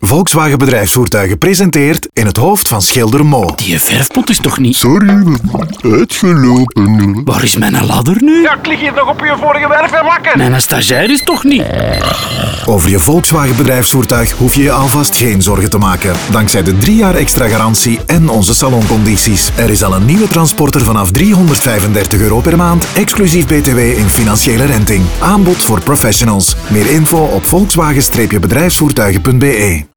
Volkswagen Bedrijfsvoertuigen presenteert In het hoofd van schilder Mo. Die verfpot is toch niet... Sorry, uitgelopen. Waar is mijn ladder nu? Ja, ik lig hier nog op je vorige werf en wakker. Mijn stagiair is toch niet... Over je Volkswagen Bedrijfsvoertuig hoef je je alvast geen zorgen te maken. Dankzij de 3 jaar extra garantie en onze saloncondities. Er is al een nieuwe transporter vanaf €335 per maand, exclusief BTW in financiële renting. Aanbod voor professionals. Meer info op volkswagen-bedrijfsvoertuigen.be.